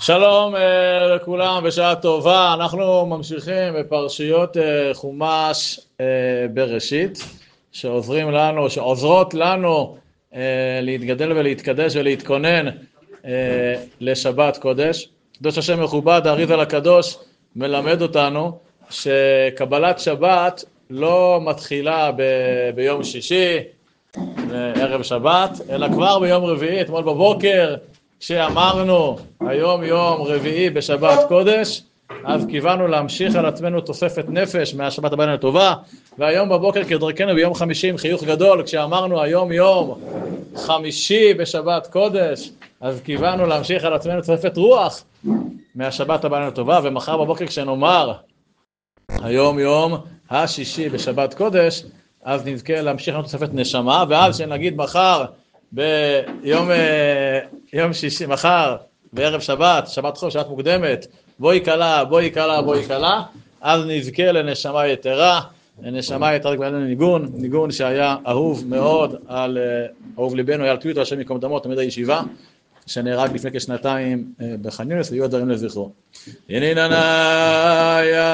שלום לכולם, בשעה טובה. אנחנו ממשיכים בפרשיות חומש בראשית, שעוזרות לנו להתגדל ולהתקדש ולהתכונן לשבת קודש. קדוש השם מכובד, האריז"ל הקדוש מלמד אותנו שקבלת שבת לא מתחילה ביום שישי, ערב שבת, אלא כבר ביום רביעי. אתמול בבוקר כשאמרנו היום יום רביעי בשבת קודש, אז כיוונו להמשיך על עצמנו תוספת נפש מהשבת הבאה לטובה, והיום בבוקר כדרכנו ביום חמישי עם חיוך גדול, כשאמרנו היום יום חמישי בשבת קודש, אז כיוונו להמשיך על עצמנו תוספת רוח מהשבת הבאה לטובה. ומחר בבוקר כשנאמר היום יום השישי בשבת קודש, אז נזכה להמשיך לנו תוספת נשמה. ואז שנגיד מחר ביום שישי, מחר בערב שבת, שבת חול, שבת מוקדמת, בואי קלה, בואי קלה, בואי קלה, אז נזכה לנשמה יתרה. לנשמה יתרה כבר ניגון שהיה אהוב מאוד על אהוב ליבנו, היה על פיוטו השם יקום דמו, תלמיד הישיבה שנהרג לפני כשנתיים בח'אן יונס, ויהיו הדברים לזכרו. יניננה יא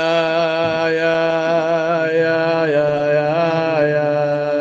יא יא יא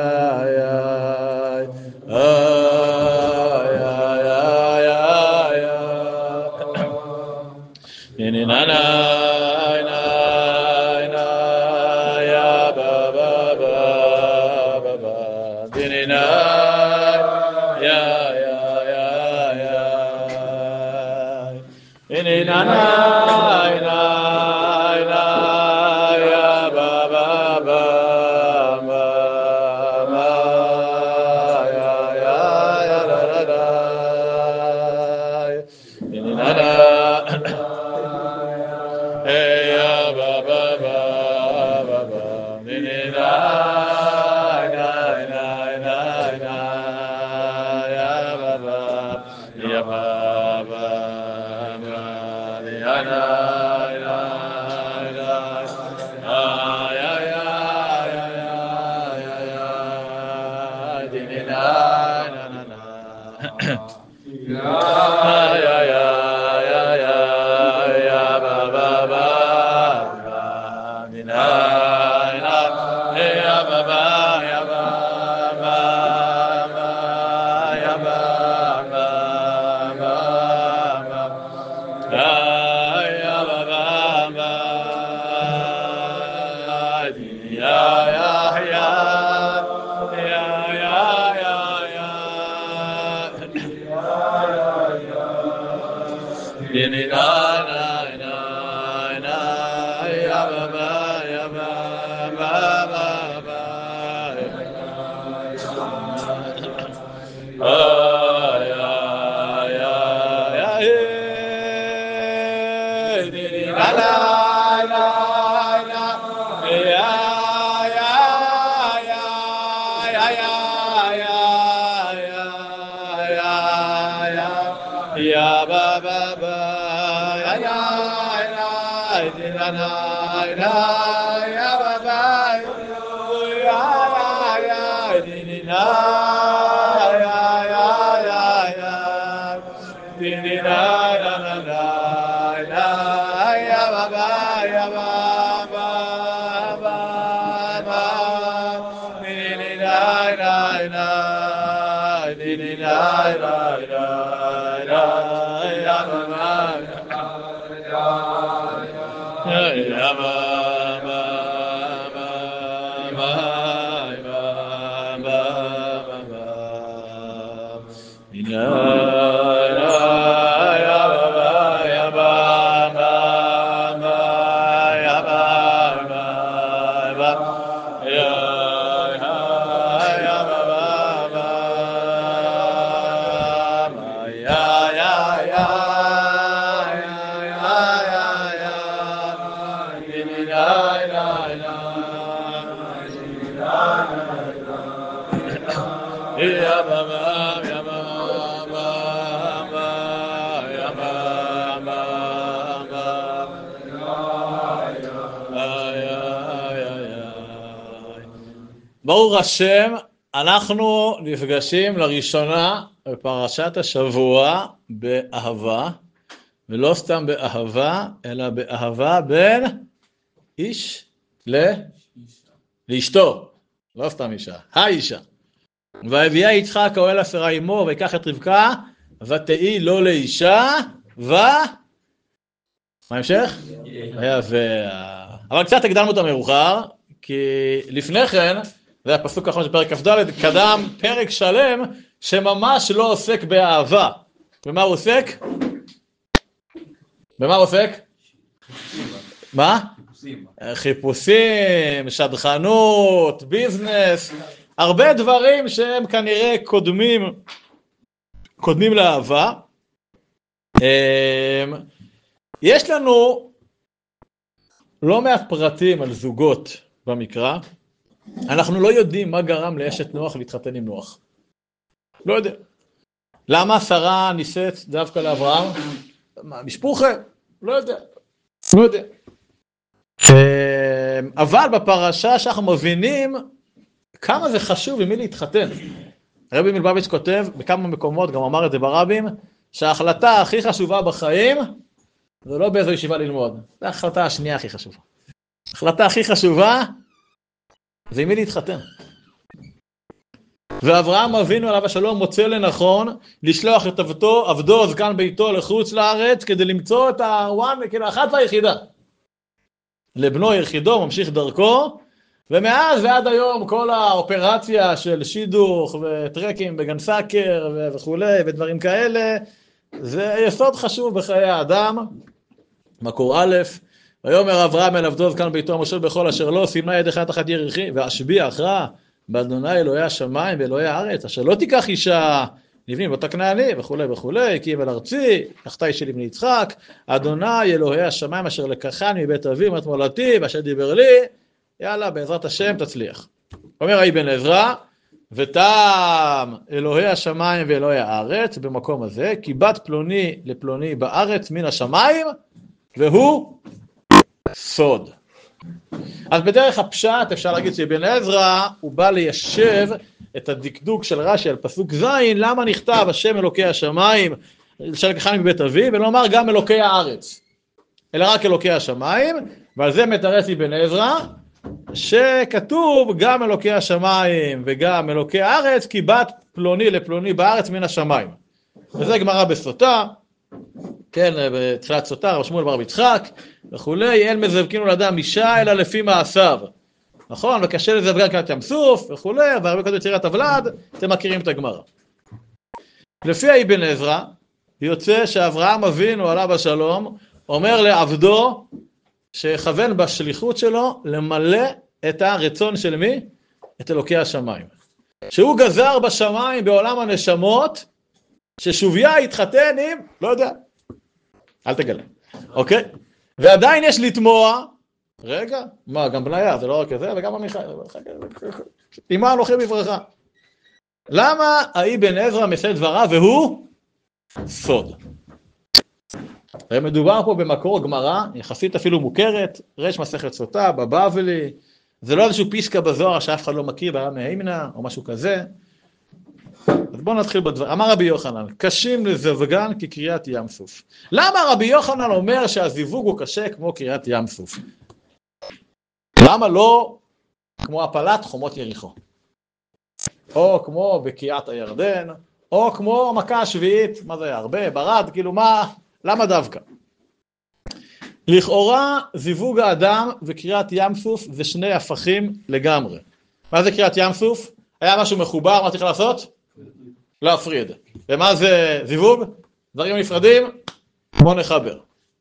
ברוך השם, אנחנו נפגשים לראשונה בפרשת השבוע באהבה, ולא סתם באהבה, אלא באהבה בין איש לאשתו, לא סתם אישה, האישה. והביאה יצחק האוהל עשרה עמו, ויקח את רבקה, ותהי לו לאישה, מה המשך? אבל קצת הקדמנו את המאוחר, כי לפני כן, זה הפסוק האחרון של פרק כ"ד, קדם פרק שלם שממש לא עוסק באהבה. במה הוא עוסק? במה הוא עוסק? מה? חיפושים, שדכנות, ביזנס, הרבה דברים שהם כנראה קודמים לאהבה. יש לנו לא מעט פרטים על זוגות במקרא. אנחנו לא יודעים מה גרם לאשת נוח להתחתן עם נוח. לא יודע. למה שרה נישאת דווקא לאברהם? משפוחה? לא יודע. לא יודע. אבל בפרשה שאנחנו מבינים כמה זה חשוב עם מי להתחתן. הרבי מלובביץ' כותב בכמה מקומות, גם אמר את זה ברבים, שההחלטה הכי חשובה בחיים זה לא באיזו ישיבה ללמוד. זו ההחלטה השנייה הכי חשובה. ההחלטה הכי חשובה זה עם מי להתחתן. ואברהם אבינו עליו השלום מוצא לנכון לשלוח את עבדו זקן ביתו לחוץ לארץ כדי למצוא את האחת והיחידה. לבנו יחידו ממשיך דרכו, ומאז ועד היום כל האופרציה של שידוך וטרקים בגן סאקר וכולי ודברים כאלה, זה יסוד חשוב בחיי האדם. מקור א', ויאמר אברהם אל עבדו זקן ביתו המושל בכל אשר לו, סימנה ידך תחת ירכי, ואשביע אחרא באדוני אלוהי השמיים ואלוהי הארץ, אשר לא תיקח אישה לבנים לא תקנה אני וכולי וכולי, כי אבל ארצי, לקחתה אישי לבני יצחק, אדוני אלוהי השמיים אשר לקחני מבית אבי ואת מולדתי, ואשר דיבר לי, יאללה, בעזרת השם תצליח. אומר אבן עזרא, וטעם אלוהי השמיים ואלוהי הארץ במקום הזה, כי בת פלוני לפלוני בארץ מן השמיים, והוא סוד. אז בדרך הפשט אפשר להגיד שאבן עזרא הוא בא ליישב את הדקדוק של רש"י על פסוק ז', למה נכתב השם אלוקי השמיים אשר לקחני מבית אבי, ולא אמר גם אלוקי הארץ, אלא רק אלוקי השמיים, ועל זה מתרץ אבן עזרא, שכתוב גם אלוקי השמיים וגם אלוקי הארץ, כי בת פלוני לפלוני בארץ מן השמיים. וזה גמרא בסוטה, כן, בתחילת סוטה, רב שמואל בר רב יצחק, וכולי, אין מזווקין לאדם אישה אלא לפי מעשיו. נכון, וקשה לזווגן גם קריעת ים סוף, וכולי, והרבה כתוב יצירת הוולד, אתם מכירים את הגמרא. לפי אבן עזרא, יוצא שאברהם אבינו עליו השלום, אומר לעבדו, שיכוון בשליחות שלו למלא את הרצון של מי? את אלוקי השמיים. שהוא גזר בשמיים בעולם הנשמות, ששוביה יתחתן עם, לא יודע, אל תגלה, אוקיי? ועדיין יש לתמוע, רגע, מה, גם בניה, זה לא רק זה, וגם עמיחי, אימה הלוחם בברכה. למה אבן עזרא משא דבריו והוא סוד? מדובר פה במקור גמרא, יחסית אפילו מוכרת, רש מסכת סוטה, בבבלי, זה לא איזשהו פיסקה בזוהר שאף אחד לא מכיר, בעיה מהימנה או משהו כזה. אז בואו נתחיל בדבר. אמר רבי יוחנן, קשים לזווגן כקריאת ים סוף. למה רבי יוחנן אומר שהזיווג הוא קשה כמו קריאת ים סוף? למה לא כמו הפלת חומות יריחו? או כמו בקיעת הירדן, או כמו המכה השביעית, מה זה היה? הרבה, ברד, כאילו מה, למה דווקא? לכאורה זיווג האדם וקריאת ים סוף זה שני הפכים לגמרי. מה זה קריאת ים סוף? היה משהו מחובר, מה צריך לעשות? להפריד. ומה זה זיווג? דברים נפרדים? בוא נחבר.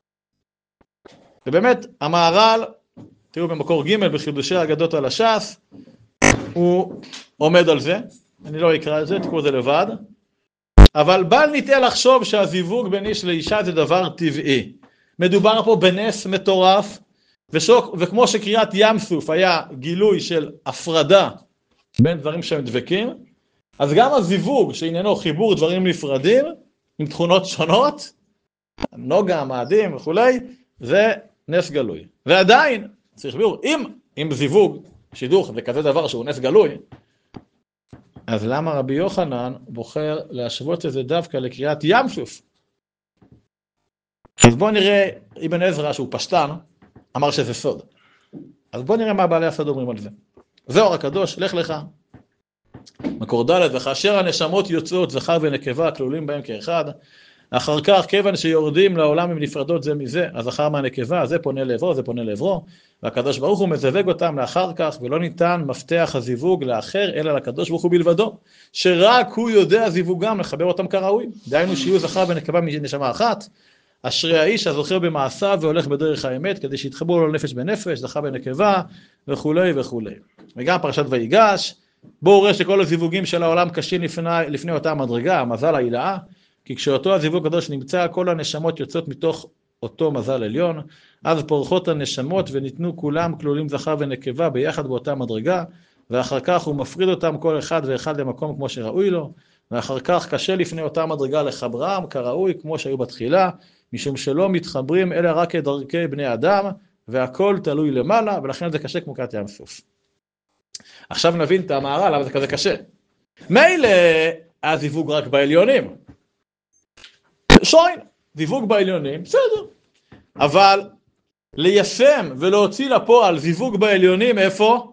ובאמת המהר"ל, תראו במקור ג' בחידושי האגדות על הש"ס, הוא עומד על זה, אני לא אקרא את זה, תקראו את זה לבד, אבל בל ניטה לחשוב שהזיווג בין איש לאישה זה דבר טבעי. מדובר פה בנס מטורף, וכמו שקריאת ים סוף היה גילוי של הפרדה בין דברים שהם דבקים, אז גם הזיווג שעניינו חיבור דברים נפרדים, עם תכונות שונות, נוגה, מאדים וכולי, זה נס גלוי. ועדיין, צריך ביור, אם זיווג, שידוך, זה כזה דבר שהוא נס גלוי, אז למה רבי יוחנן בוחר להשוות את זה דווקא לקריאת ים סוף? אז בואו נראה, אבן עזרא שהוא פשטן, אמר שזה סוד. אז בואו נראה מה בעלי הסוד אומרים על זה. זוהר הקדוש, לך לך. מקור ד' וכאשר הנשמות יוצאות זכר ונקבה כלולים בהם כאחד, אחר כך כיוון שיורדים לעולם עם נפרדות זה מזה, הזכר מהנקבה, זה פונה לעברו, זה פונה לעברו, והקדוש ברוך הוא מזווג אותם לאחר כך, ולא ניתן מפתח הזיווג לאחר אלא לקדוש ברוך הוא בלבדו, שרק הוא יודע זיווגם לחבר אותם כראוי, דהיינו שיהיו זכר ונקבה מנשמה אחת, אשרי האיש הזוכר במעשיו והולך בדרך האמת, כדי שיתחברו לו נפש בנפש, זכר ונקבה וכולי וכולי. וגם פרשת ויגש, בואו רואה שכל הזיווגים של העולם קשים לפני אותה מדרגה, המזל העילאה, כי כשאותו הזיווג הקדוש נמצא, כל הנשמות יוצאות מתוך אותו מזל עליון, אז פורחות הנשמות וניתנו כולם כלולים זכר ונקבה ביחד באותה מדרגה, ואחר כך הוא מפריד אותם כל אחד ואחד למקום כמו שראוי לו, ואחר כך קשה לפני אותה מדרגה לחברם כראוי כמו שהיו בתחילה, משום שלא מתחברים אלא רק כדרכי בני אדם, והכל תלוי למעלה, ולכן זה קשה כמו קריעת ים סוף. עכשיו נבין את המהר"ל, למה זה כזה קשה. מילא הזיווג רק בעליונים. שוין, זיווג בעליונים, בסדר. אבל ליישם ולהוציא לפועל זיווג בעליונים, איפה?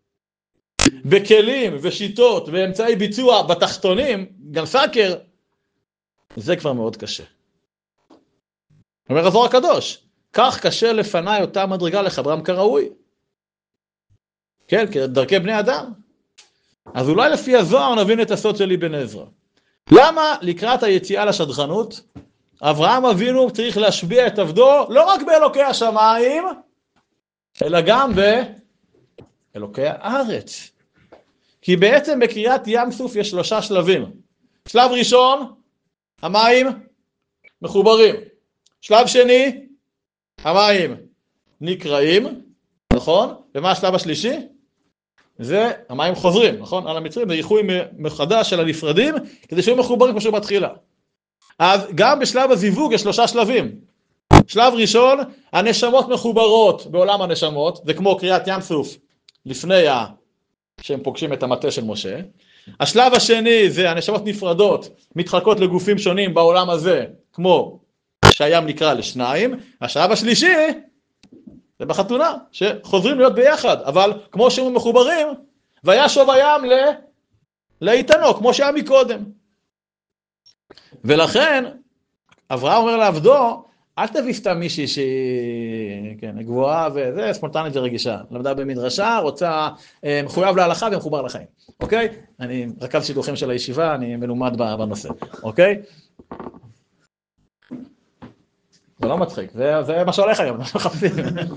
בכלים ושיטות ואמצעי ביצוע בתחתונים, גם סקר, זה כבר מאוד קשה. אומר הזוהר הקדוש, כך קשה לפני אותה מדרגה לחברם כראוי. כן, כדרכי בני אדם. אז אולי לפי הזוהר נבין את הסוד של אבן עזרא. למה לקראת היציאה לשדכנות, אברהם אבינו צריך להשביע את עבדו לא רק באלוקי השמיים, אלא גם באלוקי הארץ. כי בעצם בקריאת ים סוף יש 3 שלבים. שלב ראשון, המים מחוברים. שלב שני, המים נקראים, נכון? ומה השלב השלישי? זה המים חוזרים, נכון? על המצרים, זה איחוי מחדש של הנפרדים, כדי שיהיו מחוברים כמו שהוא מתחילה. אז גם בשלב הזיווג יש 3 שלבים. שלב ראשון, הנשמות מחוברות בעולם הנשמות, זה כמו קריאת ים סוף, לפני שהם פוגשים את המטה של משה. השלב השני זה הנשמות נפרדות, מתחלקות לגופים שונים בעולם הזה, כמו שהים נקרא לשניים. השלב השלישי זה בחתונה, שחוזרים להיות ביחד, אבל כמו שהם מחוברים, וישוב הים לאיתנו, כמו שהיה מקודם. ולכן, אברהם אומר לעבדו, אל תביא סתם מישהי שהיא גבוהה וזה, ספונטנית ורגישה. למדה במדרשה, רוצה, מחויב להלכה ומחובר לחיים. אוקיי? אני רכז שידוכים של הישיבה, אני מלומד בנושא. אוקיי? זה לא מצחיק, זה מה שהולך היום, אנחנו מחפשים.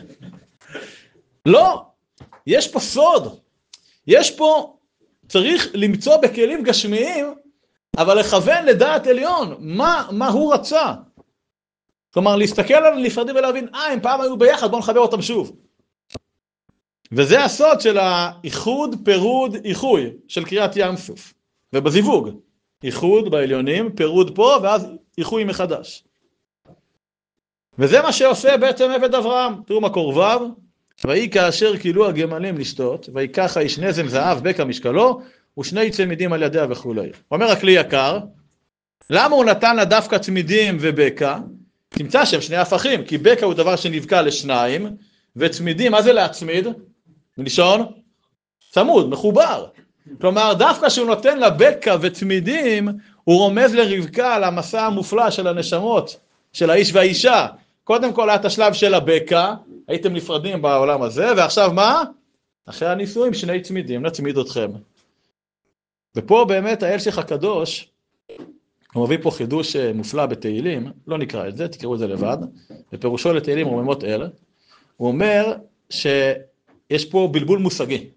לא, יש פה סוד. יש פה, צריך למצוא בכלים גשמיים, אבל לכוון לדעת עליון, מה הוא רצה. כלומר, להסתכל על הנפרדים ולהבין, הם פעם היו ביחד, בואו נחבר אותם שוב. וזה הסוד של האיחוד, פירוד, איחוי, של קריאת ים סוף. ובזיווג, איחוד בעליונים, פירוד פה, ואז איחוי מחדש. וזה מה שעושה בעצם עבד אברהם. תראו מקור ו', ויהי כאשר קילו הגמלים לשתות, ויקח האיש נזם זהב בקע משקלו, ושני צמידים על ידיה וכולי. אומר הכלי יקר, למה הוא נתן לה דווקא צמידים ובקע? תמצא שהם שני הפכים, כי בקע הוא דבר שנבקע לשניים, וצמידים, מה זה להצמיד? מלשון? צמוד, מחובר. כלומר, דווקא שהוא נותן לה בקע וצמידים, הוא רומז לרבקה על המסע המופלא של הנשמות, של האיש והאישה. קודם כל היה את השלב של הבקע, הייתם נפרדים בעולם הזה, ועכשיו מה? אחרי הנישואים שני צמידים, נצמיד אתכם. ופה באמת האלשיך הקדוש, הוא מביא פה חידוש מופלא בתהילים, לא נקרא את זה, תקראו את זה לבד, ופירושו לתהילים רוממות אל, הוא אומר שיש פה בלבול מושגי.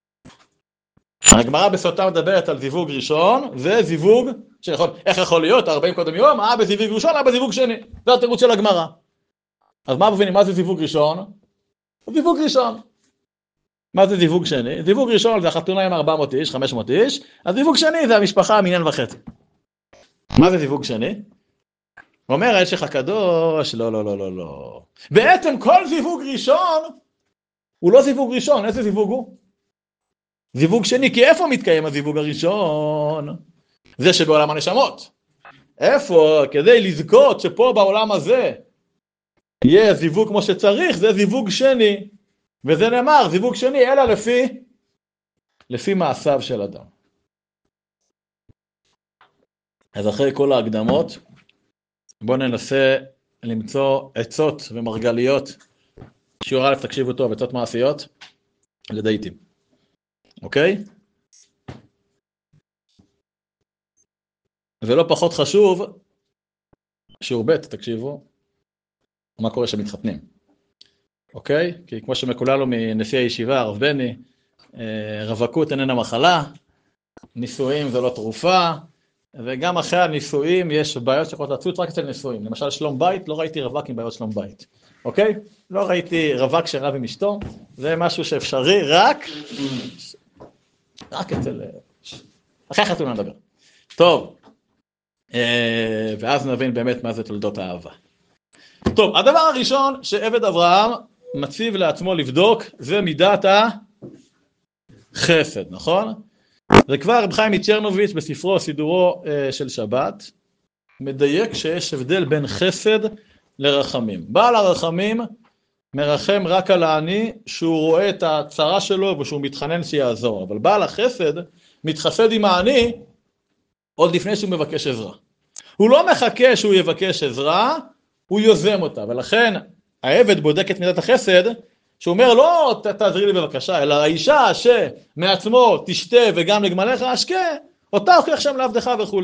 הגמרא בסוטה מדברת על זיווג ראשון, וזיווג, איך יכול להיות? 40 קודם יום, בזיווג ראשון, בזיווג שני. זה התירוץ של הגמרא. אז מה מבינים? מה זה זיווג ראשון? זיווג ראשון. מה זה זיווג שני? זיווג ראשון זה החתונה עם 400 איש, 500 איש, אז זיווג שני זה המשפחה מניין וחצי. מה זה זיווג שני? הוא אומר האלשיך הקדוש, לא. בעצם כל זיווג ראשון, הוא לא זיווג ראשון, איזה זיווג הוא? זיווג שני, כי איפה מתקיים הזיווג הראשון? זה שבעולם הנשמות. איפה? כדי לזכות שפה בעולם הזה יהיה זיווג כמו שצריך, זה זיווג שני, וזה נאמר, זיווג שני, אלא לפי מעשיו של אדם. אז אחרי כל ההקדמות, בואו ננסה למצוא עצות ומרגליות, שיעור א' תקשיבו טוב, עצות מעשיות, לדייטים. אוקיי? ולא פחות חשוב, שיעור ב' תקשיבו, מה קורה שמתחתנים. אוקיי? כי כמו שמקוללו מנשיא הישיבה, הרב בני, רווקות איננה מחלה, נישואים זה לא תרופה, וגם אחרי הנישואים יש בעיות שיכולות לצוץ רק אצל נישואים. למשל שלום בית, לא ראיתי רווק עם בעיות שלום בית. אוקיי? לא ראיתי רווק שרב עם אשתו, זה משהו שאפשרי רק אצל... אחרי חתונה נדבר. טוב, ואז נבין באמת מה זה תולדות האהבה. טוב, הדבר הראשון שעבד אברהם מציב לעצמו לבדוק, זה מידת החסד, נכון? וכבר רב חיים מצ'רנוביץ' בספרו סידורו של שבת, מדייק שיש הבדל בין חסד לרחמים. בעל הרחמים מרחם רק על העני שהוא רואה את הצרה שלו ושהוא מתחנן שיעזור, אבל בעל החסד מתחסד עם העני עוד לפני שהוא מבקש עזרה. הוא לא מחכה שהוא יבקש עזרה, הוא יוזם אותה, ולכן העבד בודק את מידת החסד, שהוא אומר לא תעזרי לי בבקשה, אלא האישה שמעצמו תשתה וגם לגמליך אשכה, אותה הוכיח שם לעבדך וכו'.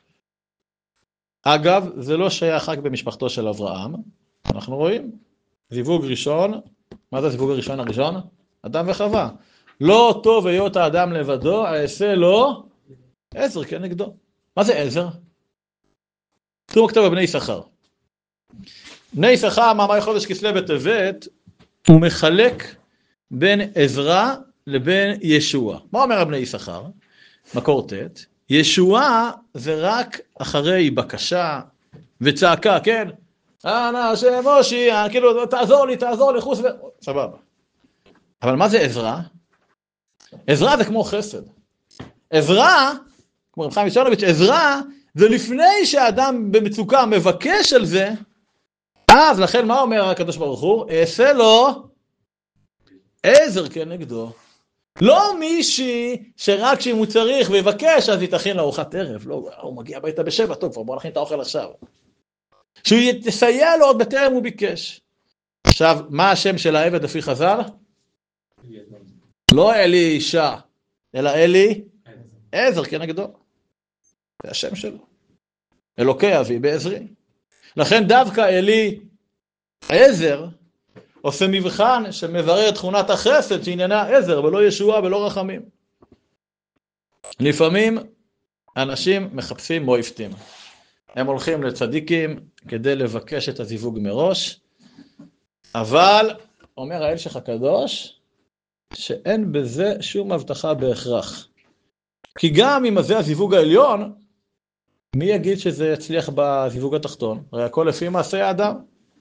אגב, זה לא שייך רק במשפחתו של אברהם, אנחנו רואים, זיווג ראשון, מה זה הזיווג הראשון? אדם וחווה. לא טוב היות האדם לבדו, אעשה לו עזר כנגדו. מה זה עזר? תראו כתוב בבני יששכר. בני יששכר, מאמר חודש כסלו בטבת, הוא מחלק בין עזרא לבין ישועה. מה אומר בני יששכר? מקור ט', ישועה זה רק אחרי בקשה וצעקה, כן? אנא השם מושיע, כאילו תעזור לי, חוס סבבה. אבל מה זה עזרא? עזרא זה כמו חסד. עזרא, כמו רב חיים מצ'רנוביץ', עזרא זה לפני שהאדם במצוקה מבקש על זה, אז לכן מה אומר הקדוש ברוך הוא? אעשה לו עזר כנגדו. לא מישהי שרק שאם הוא צריך ויבקש אז יתכין לארוחת ערב. לא, הוא מגיע הביתה בשבע, טוב, כבר בוא נכין את האוכל עכשיו. שהוא יסייע לו עוד בטרם הוא ביקש. עכשיו, מה השם של העבד לפי חז"ל? לא אלי אישה, אלא אלי עזר כנגדו. זה השם שלו. אלוקי אבי בעזרי. לכן דווקא אלי עזר עושה מבחן שמברר את תכונת החסד שעניינה עזר ולא ישועה ולא רחמים. לפעמים אנשים מחפשים מויפטים. הם הולכים לצדיקים כדי לבקש את הזיווג מראש, אבל אומר האלשיך הקדוש שאין בזה שום הבטחה בהכרח. כי גם אם זה הזיווג העליון, מי יגיד שזה יצליח בזיווג התחתון? הרי הכל לפי מעשי האדם.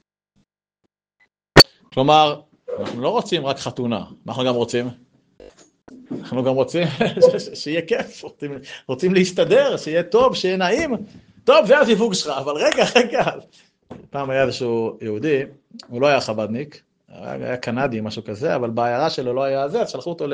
כלומר, אנחנו לא רוצים רק חתונה, מה אנחנו גם רוצים? אנחנו גם רוצים שיהיה כיף, רוצים להסתדר, שיהיה טוב, שיהיה נעים. טוב, זה הזיווג שלך, אבל רגע. פעם היה איזשהו יהודי, הוא לא היה חבדניק, היה קנדי, משהו כזה, אבל בעיירה שלו לא היה זה, אז שלחו אותו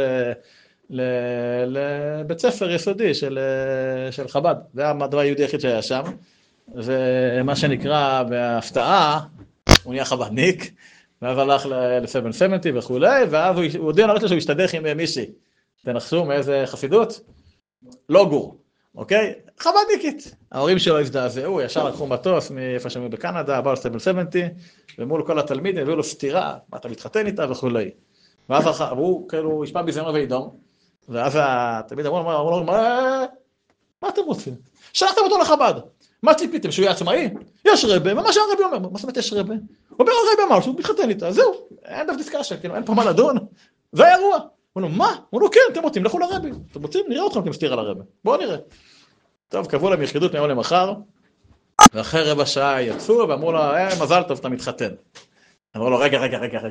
לבית ספר יסודי של חב"ד. זה היה הדבר היהודי היחיד שהיה שם, ומה שנקרא בהפתעה, הוא נהיה חב"דניק, ואז הלך ל-770 וכו', ואז הוא הודיע לראות לו שהוא השתדך עם מישהי. תנחשו מאיזה חסידות? לא גור, אוקיי? חב"דניקית. ההורים שלו הזדעזעו, ישר לקחו מטוס מאיפה שהם בקנדה, באו ל-770, ומול כל התלמידים הביאו לו סתירה, מה אתה מתחתן איתה וכו'. ואז הוא כאילו השפע בזמנו ואידום, ואז התלמיד אמרו לו, מה אתם רוצים? שלחתם אותו לחב"ד. מה ציפיתם? שהוא יהיה עצמאי? יש רבה, מה שהרבי אומר? מה זאת אומרת יש רבה? הוא אומר הרבי אמר שהוא מתחתן איתה, זהו, אין דף דיסקשן, כאילו אין פה מה לדון, זה האירוע. הוא אומר, מה? הוא אומר, כן, אתם רוצים, לכו לרבי. אתם רוצים? נראה אתכם, אתם סתיר על הרבי. בואו נראה. טוב, קבעו להם יחידות מהיום למחר, ואחרי רבע שעה יצאו, ואמרו לו, מזל טוב, אתה מתחתן. אמרו לו, רגע.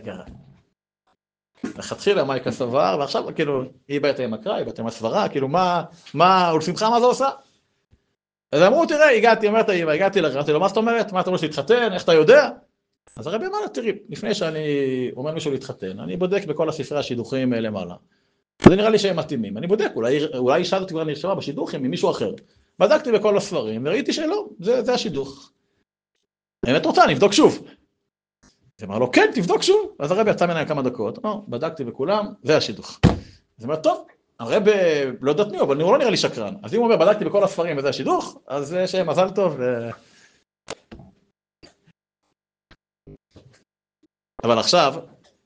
התחילה מייקה סבר, ועכשיו כאילו, היא באת עם הקרא, היא באת עם הסברה, כאילו מה, ולשמחה מה זה עושה? אז אמרו, תראה, הגעתי לך, אמרתי לו, מה זאת אומרת? מה אתה אומר שהתחתן? איך אתה יודע? אז הרבי אמר, תראי, לפני שאני אומר מישהו להתחתן, אני בודק בכל הספרי השידוכים למעלה. זה נראה לי שהם מתאימים. אני בודק, אולי אישה הזאת כבר נרשמה בשידוכים ממישהו אחר. בדקתי בכל הספרים וראיתי שלא, זה השידוך. אם את רוצה, נבדוק שוב. זה אמר לו, כן, תבדוק שוב. אז הרבי יצא ממנה כמה דקות, בדקתי בכולם, זה השידוך. זה אומר, טוב, הרבי לא דתני, אבל הוא לא נראה לי שקרן. אז אם הוא אומר, בדקתי בכל הספרים וזה השידוך, אז שיהיה מזל טוב. אבל עכשיו,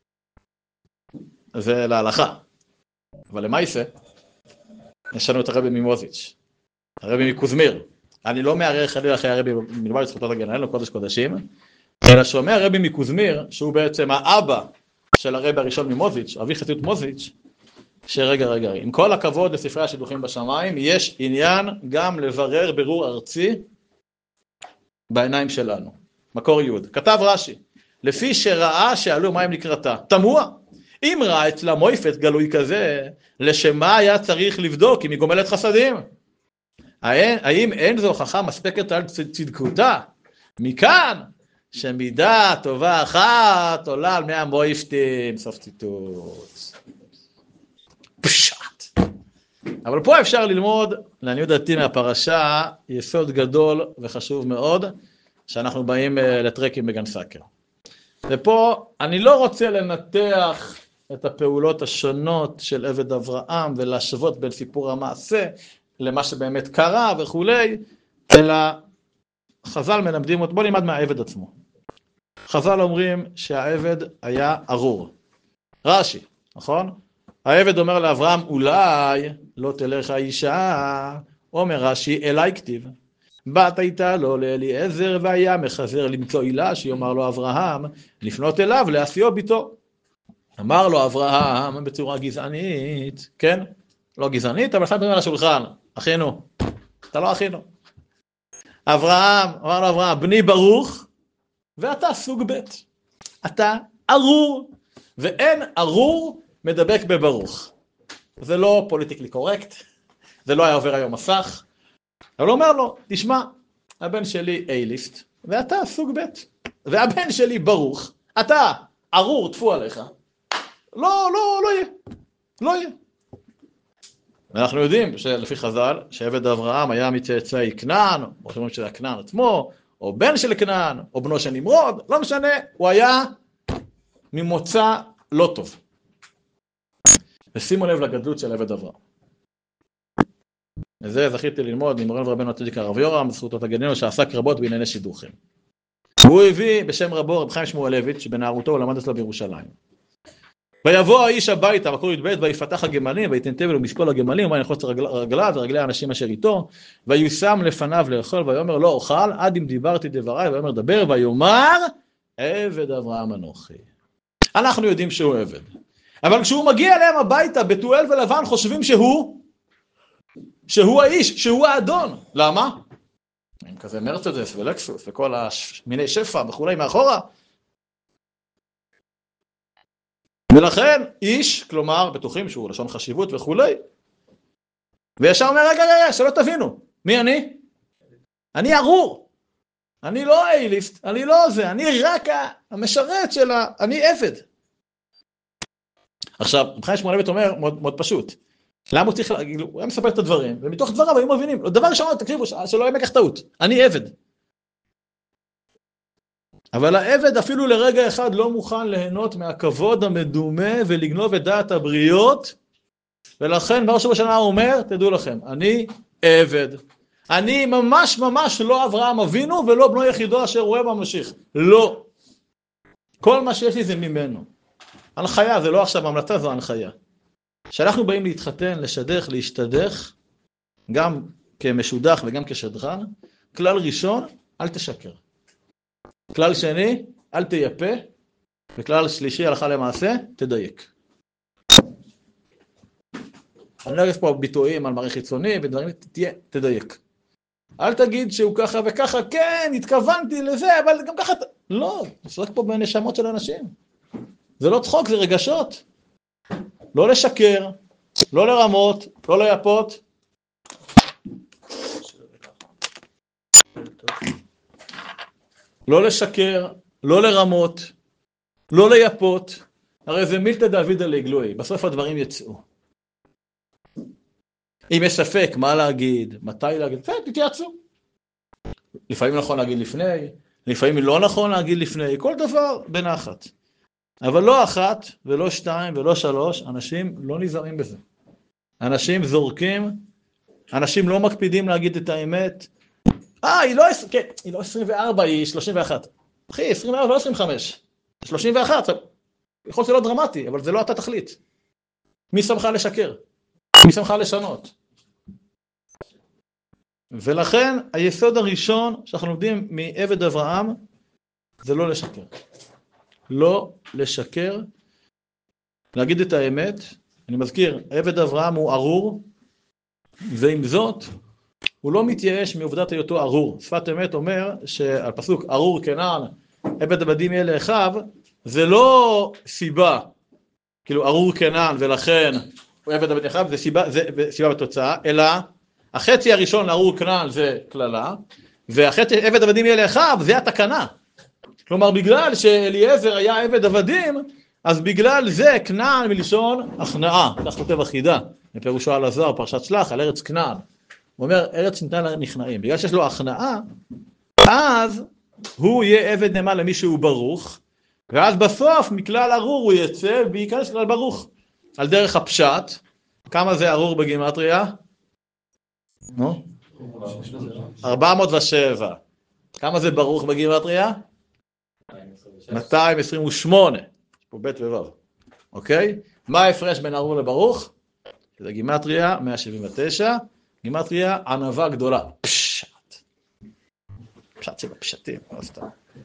זה להלכה. אבל למעשה, יש לנו את הרבי ממוזיץ', הרבי מקוזמיר. אני לא מערער חלילה אחרי הרבי מלבד זכותו הגנה, אין לו קודש קודשים, אלא שומע הרבי מקוזמיר, שהוא בעצם האבא של הרבי הראשון ממוזיץ', אבי חסידות מוזיץ', שרגע, עם כל הכבוד לספרי השידוכים בשמיים, יש עניין גם לברר ברור ארצי בעיניים שלנו. מקור י' כתב רש"י, לפי שראה שעלו מים לקראתה, תמוה. אם ראה אצלה מויפת גלוי כזה, לשמה היה צריך לבדוק אם היא גומלת חסדים? האם אין זו הוכחה מספקת על צדקותה? מכאן שמידה טובה אחת עולה על 100 מויפטים, סוף ציטוט. פשט. אבל פה אפשר ללמוד, לעניות דעתי מהפרשה, יסוד גדול וחשוב מאוד, שאנחנו באים לטרקים בגן סאקר. ופה אני לא רוצה לנתח את הפעולות השונות של עבד אברהם ולהשוות בין סיפור המעשה למה שבאמת קרה וכולי, אלא חז"ל מלמדים אותו, בוא נלמד מהעבד עצמו. חז"ל אומרים שהעבד היה ארור. רש"י, נכון? העבד אומר לאברהם, אולי לא תלך האישה, אומר רש"י, אליי כתיב. בת הייתה לו לאליעזר והיה מחזר למצוא עילה שיאמר לו אברהם לפנות אליו להשיאו ביתו. אמר לו אברהם בצורה גזענית, כן? לא גזענית, אבל שם דברים על השולחן, אחינו, אתה לא אחינו. אברהם, אמר לו אברהם, בני ברוך, ואתה סוג ב', אתה ארור, ואין ארור מדבק בברוך. זה לא פוליטיקלי קורקט, זה לא היה עובר היום מסך, אבל הוא אומר לו, תשמע, הבן שלי A-ליסט, ואתה סוג ב', והבן שלי ברוך, אתה ארור, תפו עליך, לא יהיה, לא יהיה. ואנחנו יודעים שלפי חז"ל, שעבד אברהם היה מצאצאי כנען, או שאומרים שזה כנען עצמו, או בן של כנען, או בנו של נמרוד, לא משנה, הוא היה ממוצא לא טוב. ושימו לב לגדלות של עבד אברהם. וזה זכיתי ללמוד ממורנו ורבנו הצדיק הרב יורם, בזכותו תגננו, שעסק רבות בענייני שידוכים. הוא הביא בשם רבו רב חיים שמואלביץ' שבנערותו הוא למד אצלו בירושלים. ויבוא האיש הביתה, מקור י"ב, ויפתח הגמלים, ויתנתב לו מספול הגמלים, וינחוץ רגליו ורגלי האנשים אשר איתו, ויושם לפניו לאכול, ויאמר לא אוכל, עד אם דיברתי דבריי, ויאמר דבר, ויאמר עבד אברהם אנוכי. אנחנו יודעים שהוא עבד. אבל כשהוא מגיע אליהם הביתה, בתואל ולבן, חושבים שהוא האיש, שהוא האדון. למה? עם כזה מרצדס ולקסוס וכל מיני שפע וכולי מאחורה. ולכן איש, כלומר, בטוחים שהוא לשון חשיבות וכולי. וישר אומר, רגע, שלא תבינו. מי אני? אני ארור. אני לא A-ליסט, אני לא זה, אני רק המשרת שלה, אני עבד. עכשיו, רב חיים שמואלביץ' אומר מאוד, מאוד פשוט. למה הוא צריך, הוא היה מספר את הדברים, ומתוך דבריו היו מבינים. דבר ראשון, תקשיבו, שלא יהיה מקח טעות. אני עבד. אבל העבד אפילו לרגע אחד לא מוכן ליהנות מהכבוד המדומה ולגנוב את דעת הבריות, ולכן בראש ובשנה הוא אומר, תדעו לכם, אני עבד. אני ממש לא אברהם אבינו ולא בנו יחידו אשר רואה ממשיך. לא. כל מה שיש לי זה ממנו. הנחיה, זה לא עכשיו המלצה, זו הנחיה. כשאנחנו באים להתחתן, לשדך, להשתדך, גם כמשודח וגם כשדרן, כלל ראשון, אל תשקר. כלל שני, אל תייפה, וכלל שלישי, הלכה למעשה, תדייק. אני לא אוהב פה ביטויים על מראה חיצוני, ודברים, תדייק. אל תגיד שהוא ככה וככה, כן, התכוונתי לזה, אבל גם ככה, לא, נשחק פה בנשמות של אנשים. זה לא צחוק, זה רגשות. לא לשקר, לא לרמות, לא ליפות. לא לשקר, לא לרמות, לא לייפות, הרי זה מילתא דאבידא לגלוי, בסוף הדברים יצאו. אם יש ספק מה להגיד, מתי להגיד, תתייעצו. לפעמים נכון להגיד לפני, לפעמים לא נכון להגיד לפני, כל דבר בנחת. אבל לא אחת ולא שתיים ולא שלוש, אנשים לא נזהרים בזה. אנשים זורקים, אנשים לא מקפידים להגיד את האמת. היא לא 24, היא 31. אחי, 24 לא 25, 31. יכול להיות לא דרמטי, אבל זה לא אתה תחליט. מי שמך לשקר? מי שמך לשנות? ולכן היסוד הראשון שאנחנו לומדים מעבד אברהם זה לא לשקר. לא לשקר, להגיד את האמת. אני מזכיר, עבד אברהם הוא ארור, ועם זאת הוא לא מתייאש מעובדת היותו ארור. שפת אמת אומר שעל פסוק ארור כנען, עבד עבדים יהיה לאחיו, זה לא סיבה, כאילו ארור כנען ולכן הוא עבד עבדים לאחיו, זה סיבה בתוצאה, אלא החצי הראשון לארור כנען זה כללה, והחצי עבד עבדים יהיה לאחיו זה התקנה. כלומר בגלל שאליעזר היה עבד עבדים, אז בגלל זה כנען מלשון הכנעה, כך כותב החידה, מפירושו על הזוהר, פרשת שלח, על ארץ כנען. הוא אומר, ארץ ניתנה לנכנעים. בגלל שיש לו הכנעה, אז הוא יהיה עבד נאמן למי שהוא ברוך, ואז בסוף מכלל ארור הוא יצא וייכנס כלל ברוך. על דרך הפשט, כמה זה ארור בגימטריה? 407. כמה זה ברוך בגימטריה? 228. יש פה ב' וו'. אוקיי? מה ההפרש בין ארור לברוך? זה גימטריה 179. גימטריה ענווה גדולה. פשט. פשט שבפשטים. לא סתם.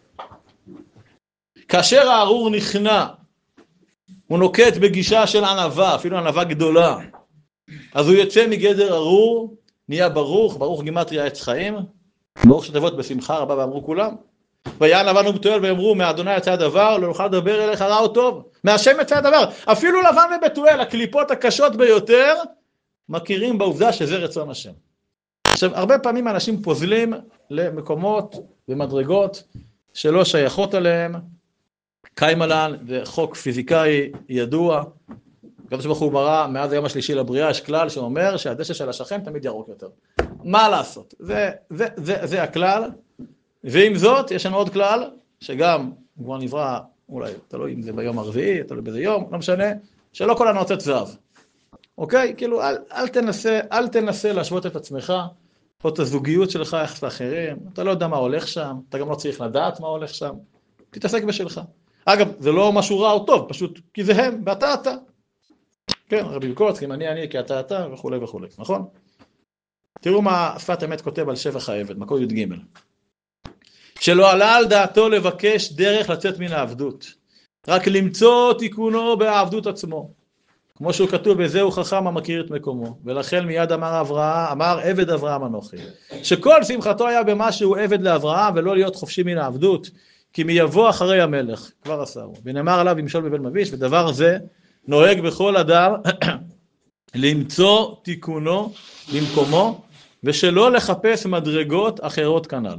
כאשר הארור נכנע, הוא נוקט בגישה של ענווה, אפילו ענווה גדולה. אז הוא יוצא מגדר ארור, נהיה ברוך, ברוך גימטריה עץ חיים, ברוך שתבות בשמחה רבה ואמרו כולם. ויען לבן ובתואל ויאמרו, מהאדוני יצא הדבר, לא נוכל לדבר אליך רע או טוב. מהשם יצא הדבר. אפילו לבן ובתואל, הקליפות הקשות ביותר, מכירים בעובדה שזה רצון השם. עכשיו, הרבה פעמים אנשים פוזלים למקומות ומדרגות שלא שייכות עליהם. קיימלן, זה חוק פיזיקאי ידוע. הקדוש ברוך הוא ברא, מאז היום השלישי לבריאה, יש כלל שאומר שהדשא של השכן תמיד ירוק יותר. מה לעשות? זה הכלל. ועם זאת, יש לנו עוד כלל, שגם, כבר נברא, אולי, תלוי אם זה ביום הרביעי, תלוי באיזה יום, לא משנה, שלא כל הנוצת זהב. אוקיי? כאילו, אל תנסה להשוות את עצמך, או את הזוגיות שלך יחס לאחרים, אתה לא יודע מה הולך שם, אתה גם לא צריך לדעת מה הולך שם, תתעסק בשלך. אגב, זה לא משהו רע או טוב, פשוט כי זה הם, ואתה אתה. כן, רבי ביקורצקי, אני, כי אתה וכו' וכו', נכון? תראו מה שפת אמת כותב על שבח העבד, מקור י"ג. שלא עלה על דעתו לבקש דרך לצאת מן העבדות, רק למצוא תיקונו בעבדות עצמו. כמו שהוא כתוב, וזהו חכם המכיר את מקומו. ולכן מיד אמר עבד אברהם אנוכי. שכל שמחתו היה במה שהוא עבד לאברהם, ולא להיות חופשי מן העבדות, כי מי יבוא אחרי המלך, כבר עשה הוא. ונאמר עליו ימשול בבן מביש, ודבר זה נוהג בכל אדם למצוא תיקונו במקומו, ושלא לחפש מדרגות אחרות כנ"ל.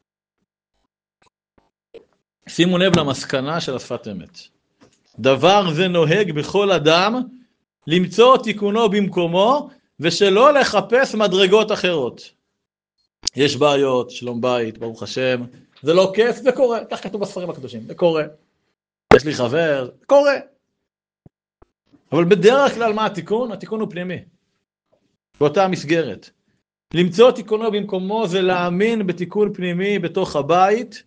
שימו לב למסקנה של השפת אמת. דבר זה נוהג בכל אדם למצוא תיקונו במקומו, ושלא לחפש מדרגות אחרות. יש בעיות, שלום בית, ברוך השם, זה לא כיף, זה קורה, כך כתוב בספרים הקדושים, זה קורה. יש לי חבר, זה קורה. אבל בדרך כלל מה התיקון? התיקון הוא פנימי. באותה מסגרת. למצוא תיקונו במקומו זה להאמין בתיקון פנימי בתוך הבית,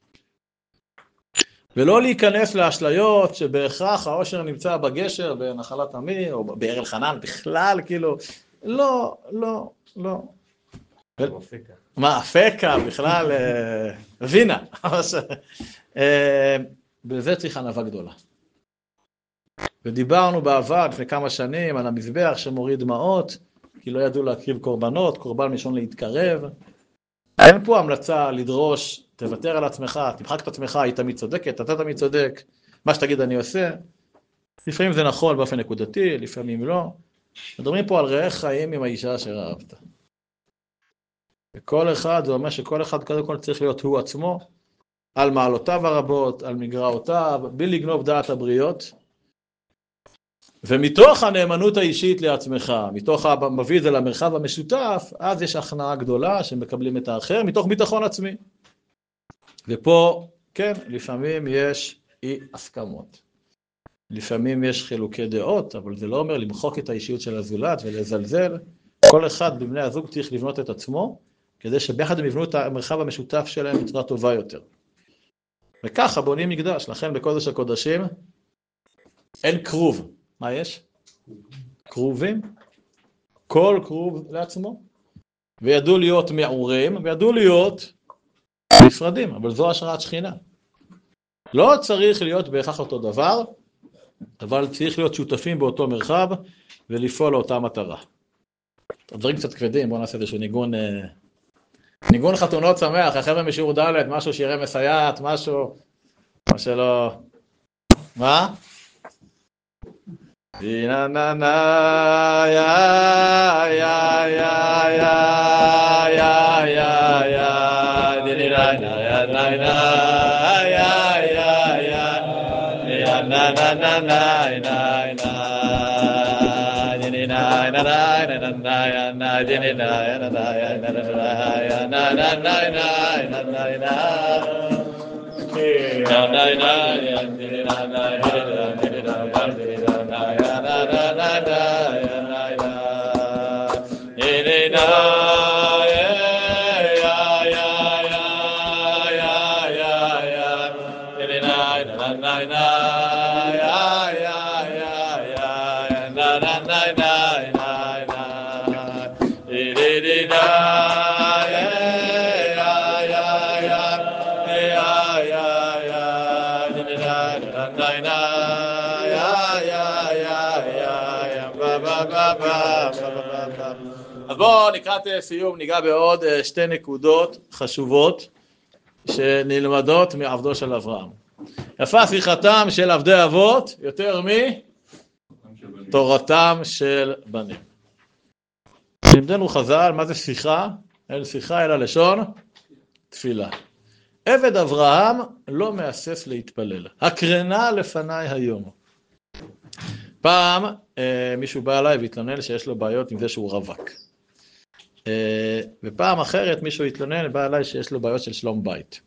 ולא להיכנס לאשליות שבהכרח האושר נמצא בגשר, בנחלת עמי, או באר אלחנן, בכלל, כאילו, לא. מה, אפקה, בכלל, וינה. בזה צריך ענווה גדולה. ודיברנו בעבר לפני כמה שנים על המזבח שמוריד דמעות, כי לא ידעו להקריב קורבנות, קורבן מלשון להתקרב. אין פה המלצה לדרוש, תוותר על עצמך, תמחק את עצמך, היא תמיד צודקת, אתה תמיד צודק, מה שתגיד אני עושה. לפעמים זה נכון באופן נקודתי, לפעמים לא. מדברים פה על רעך חיים עם האישה אשר אהבת. וכל אחד, זה אומר שכל אחד קודם כל צריך להיות הוא עצמו, על מעלותיו הרבות, על מגרעותיו, בלי לגנוב דעת הבריות. ומתוך הנאמנות האישית לעצמך, מתוך המביא את זה למרחב המשותף, אז יש הכנעה גדולה שמקבלים את האחר, מתוך ביטחון עצמי. ופה, כן, לפעמים יש אי הסכמות. לפעמים יש חילוקי דעות, אבל זה לא אומר למחוק את האישיות של הזולת ולזלזל. כל אחד בבני הזוג צריך לבנות את עצמו, כדי שביחד הם יבנו את המרחב המשותף שלהם בצורה טובה יותר. וככה בונים מקדש, לכן בקודש הקודשים אין קרוב. מה יש? קרובים. כל קרוב לעצמו. וידעו להיות מעורים, וידעו להיות נפרדים, אבל זו השראת שכינה. לא צריך להיות בהכרח אותו דבר, אבל צריך להיות שותפים באותו מרחב, ולפעול לאותה מטרה. דברים קצת כבדים, בואו נעשה איזשהו ניגון חתונות שמח, החבר'ה משיעור ד', משהו שירי מסייעת, משהו, מה שלא... מה? נה נה נה יא יא יא יא יא יא יא די נה נה נה יא יא יא נה נה נה נה נה די נה נה נה נה נה די נה נה נה נה נה נה נה אז בואו לקראת סיום ניגע בעוד שתי נקודות חשובות שנלמדות מעבדו של אברהם. יפה שיחתם של עבדי אבות יותר מתורתם של בנים. לימדנו חז"ל, מה זה שיחה? אין שיחה אלא לשון תפילה. עבד אברהם לא מהסס להתפלל. הקרנה לפניי היום. פעם מישהו בא אליי והתלונן שיש לו בעיות עם זה שהוא רווק. ופעם אחרת מישהו התלונן בא אליי שיש לו בעיות של שלום בית.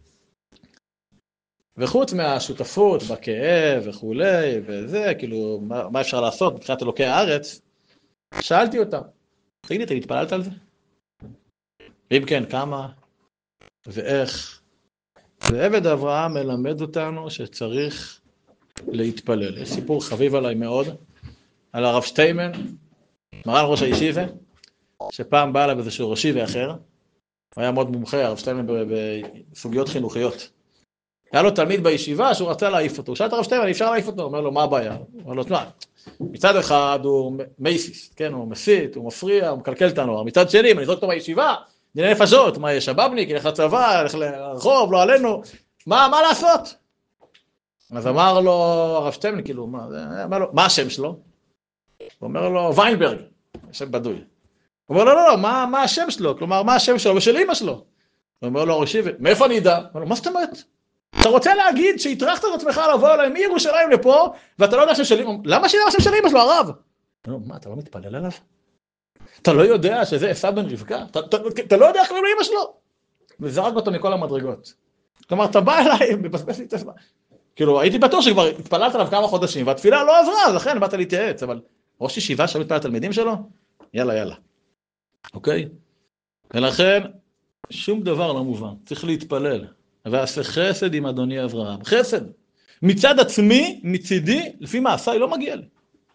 וחוץ מהשותפות בכאב וכולי וזה, כאילו מה אפשר לעשות מבחינת אלוקי הארץ, שאלתי אותם, תגידי, אתה התפללת על זה? ואם כן, כמה ואיך? ועבד אברהם מלמד אותנו שצריך להתפלל. יש סיפור חביב עליי מאוד, על הרב שטיימן, מרן ראש הישיבה, שפעם בא אליו איזשהו ראש ישיבה אחר, הוא היה מאוד מומחה, הרב שטיימן בסוגיות חינוכיות. היה לו תלמיד בישיבה שהוא רצה להעיף אותו, הוא שאל את הרב שטיימן, אפשר להעיף אותו? הוא אומר לו, מה הבעיה? הוא אומר לו, תשמע, מצד אחד הוא מייסיסט, כן? הוא מסית, הוא מפריע, הוא מקלקל את הנוער. מצד שני, אם אני זורק אותו בישיבה, דיני נפשות, מה יש, שבאבניק, ילך לצבא, ילך לרחוב, לא עלינו, מה לעשות? אז אמר לו הרב שטיימן, כאילו, מה השם שלו? הוא אומר לו, ויינברג, שם בדוי. הוא אומר לו, לא, מה השם שלו? כלומר, מה השם שלו ושל אמא שלו? הוא אומר לו, ראשי, מאיפה אני אדע? הוא אומר לו, מה זאת אומרת? אתה רוצה להגיד שהטרחת את עצמך לבוא אליי מירושלים לפה, ואתה לא יודע השם של אמא? למה שידע השם של אמא שלו, הרב? הוא אומר לו, מה, אתה לא מתפלל עליו? אתה לא יודע שזה עשיו בן רבקה? אתה לא יודע איך קוראים לאמא שלו? וזרק אותו מכל המדרגות. כלומר, אתה בא אליי, מבזבז לי את הזמן. כאילו, הייתי בטוח שכבר התפללת עליו כמה חודשים, והתפילה לא עזרה, אז לכן באת להתייעץ, אבל ראש ישיבה שם מתפלל לתלמידים שלו? יאללה. אוקיי? ולכן, שום דבר לא מובן. צריך להתפלל. ועשה חסד עם אדוני אברהם. חסד. מצד עצמי, מצידי, לפי מעשיי, לא מגיע לי.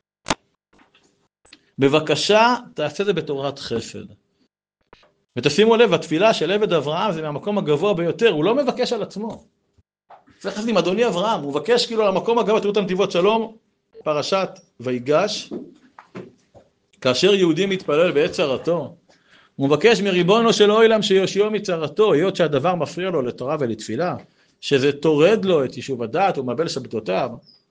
בבקשה, תעשה זה בתורת חסד. ותשימו לב, התפילה של עבד אברהם זה מהמקום הגבוה ביותר, הוא לא מבקש על עצמו. זה חסד עם אדוני אברהם, הוא מבקש כאילו על המקום הגבוה, תראו את הנתיבות שלום, פרשת ויגש, כאשר יהודי מתפלל בעת צרתו, הוא מבקש מריבונו של עולם שיושיעו מצרתו, היות שהדבר מפריע לו לתורה ולתפילה, שזה תורד לו את יישוב הדעת ומאבד שבתותיו,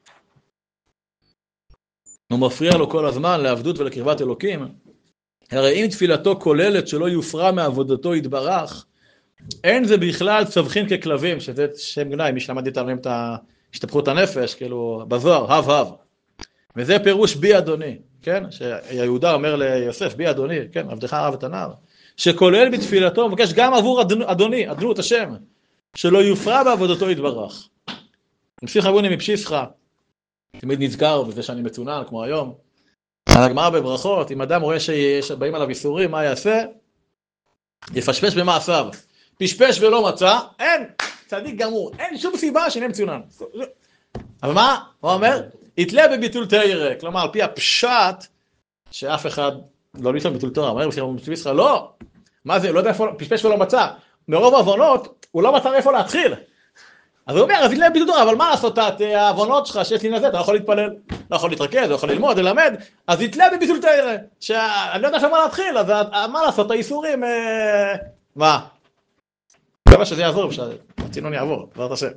הוא מפריע לו כל הזמן לעבדות ולקרבת אלוקים, הרי אם תפילתו כוללת שלא יופרע מעבודתו יתברך, אין זה בכלל צווחים ככלבים, שזה שם גנאי, מי שלמד איתנו את השתפכות הנפש, כאילו בזוהר, הב. וזה פירוש בי אדוני, כן? שיהודה אומר ליוסף, בי אדוני, כן? עבדך הרב את הנער. שכולל בתפילתו, מבקש גם עבור אדוני, אדנות השם, שלא יופרע בעבודתו יתברך. נמשיך רבוני מפשיסחה, תמיד נזכר בזה שאני מצונן, כמו היום. הגמרא בברכות, אם אדם רואה שבאים עליו איסורים, מה יעשה? יפשפש במעשיו. פשפש ולא מצא, אין, צדיק גמור, אין שום סיבה שנהיה מצונן. אבל מה? הוא אומר? יתלה בביטול תורה, כלומר, על פי הפשט, שאף אחד לא נשאר ביטול תורה, אומר בפשיסחה, לא, מה זה, לא יודע איפה, פשפש ולא מצא. מרוב העוונות, הוא לא מצא איפה להתחיל. אז הוא אומר, אז יתלה בביטול תורה, אבל מה לעשות, העוונות שלך שיש לי נזה, אתה לא יכול להתפלל, לא יכול להתרכז, לא יכול ללמוד, ללמד, אז יתלה בביטול תורה, שאני לא יודע שמה להתחיל, אז מה לעשות, האיסורים, מה? מקווה שזה יעבור, שהצינון יעבור, בעזרת השם.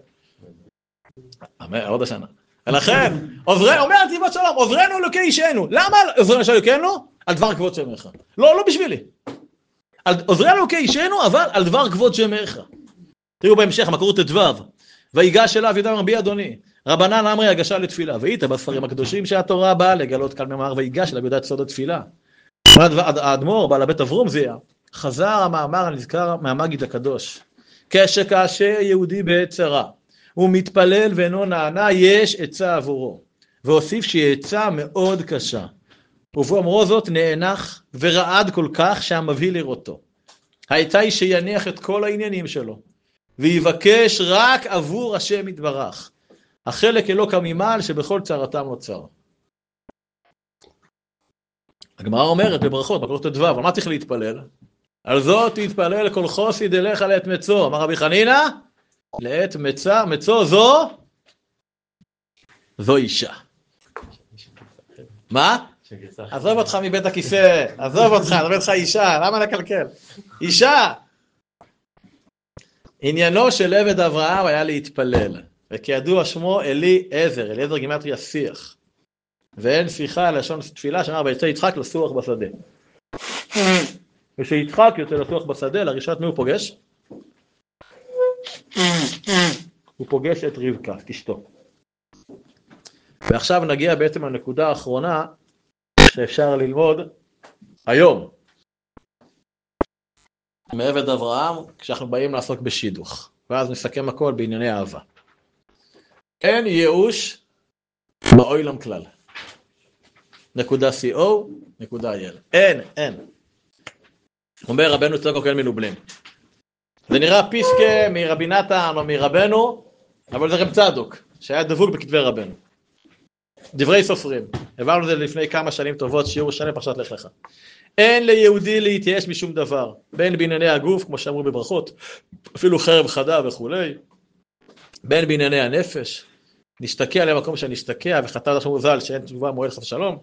עוד השנה. ולכן, אומר הנתיבות שלום, עוזרנו אלוקי אישנו. למה עוזרנו אלוקינו? על דבר כבוד שמך. לא בשבילי. עוזרנו אלוקי אישנו, אבל על דבר כבוד שמך. תראו בהמשך, מקור ט"ו. ויגש אליו ידע רבי אדוני. רבנן אמרי הגשה לתפילה. והיית בספרים הקדושים שהתורה באה לגלות כאן מאמר ויגש אליו יודעת סוד התפילה. האדמו"ר, בעל הבית אברום זיע, חזר המאמר הנזכר מהמגיד הקדוש. כאשר יהודי בעת צרה, הוא מתפלל ואינו נענה, יש עצה עבורו. והוסיף שהיא עצה מאוד קשה. ובאומרו זאת נאנח ורעד כל כך שהמבהיל לראותו. העצה היא שיניח את כל העניינים שלו, ויבקש רק עבור השם יתברך. החלק אלוקא ממעל שבכל צרתם נוצר. הגמרא אומרת בברכות, מקור ט"ו, אבל מה צריך להתפלל? על זאת תתפלל כל חוסיד אליך לעת מצוא. אמר רבי חנינא, לעת מצוא זו אישה. מה? עזוב אותך מבית הכיסא, עזוב אותך, עזוב אותך אישה, למה לקלקל? אישה! עניינו של עבד אברהם היה להתפלל, וכידוע שמו אליעזר, אליעזר גימטריה שיח. ואין שיחה לשון תפילה שאמר ויצא יצחק לסוח בשדה. ושיצחק יוצא לסוח בשדה, לראשונה מי הוא פוגש? הוא פוגש את רבקה, את אשתו. ועכשיו נגיע בעצם לנקודה האחרונה שאפשר ללמוד היום. מעבד אברהם, כשאנחנו באים לעסוק בשידוך. ואז נסכם הכל בענייני אהבה. אין ייאוש באוילם כלל. נקודה co, נקודה il. אין. אומר רבנו צדוק הכהן מלובלין. זה נראה פיסקה מרבי נתן או מרבנו, אבל זה רב צדוק, שהיה דבוק בכתבי רבנו. דברי סופרים. הבנו את זה לפני כמה שנים טובות, שיעור שנה פרשת לך לך. אין ליהודי להתייאש משום דבר, בין בענייני הגוף, כמו שאמרו בברכות, אפילו חרב חדה וכולי, בין בענייני הנפש, נשתקע למקום שנשתקע, וחטא לשמו ז"ל שאין תשובה מועד חס ושלום.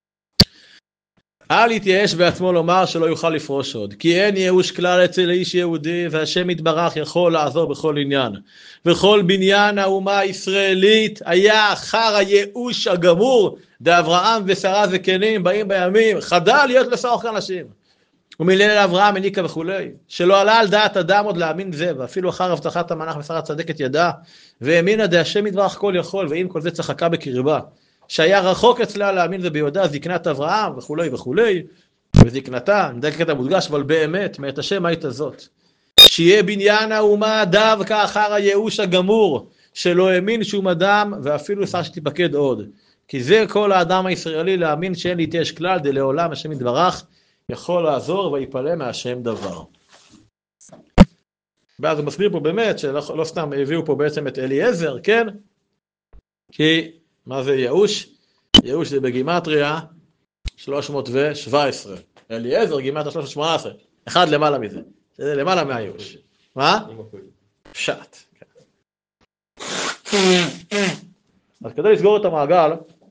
אל יתייאש בעצמו לומר שלא יוכל לפרוש עוד, כי אין ייאוש כלל אצל איש יהודי, והשם יתברך יכול לעזור בכל עניין. וכל בניין האומה הישראלית היה אחר הייאוש הגמור, דאברהם ושרה זקנים באים בימים, חדל להיות לשרוך אנשים. ומליל אברהם הניקה וכולי, שלא עלה על דעת אדם עוד להאמין זה, ואפילו אחר הבטחת המלאך ושרה צדקת ידע, והאמינה דהשם יתברך כל יכול, ועם כל זה צחקה בקרבה. שהיה רחוק אצלה להאמין זה ביודע זקנת אברהם וכולי וכולי, וזקנתה, נדלק את המודגש, אבל באמת, מאת השם היית זאת. שיהיה בניין האומה דווקא אחר הייאוש הגמור, שלא האמין שום אדם, ואפילו שר שתיפקד עוד. כי זה כל האדם הישראלי להאמין שאין להתייאש כלל, דלעולם השם יתברך, יכול לעזור ויפלא מהשם דבר. ואז הוא מסביר פה באמת, שלא סתם הביאו פה בעצם את אליעזר, כן? כי מה זה ייאוש? ייאוש זה בגימטריה 317. אליעזר גימטריה 318. אחד למעלה מזה. זה למעלה מהייאוש. מה? פשט. אז כדי לסגור את המעגל,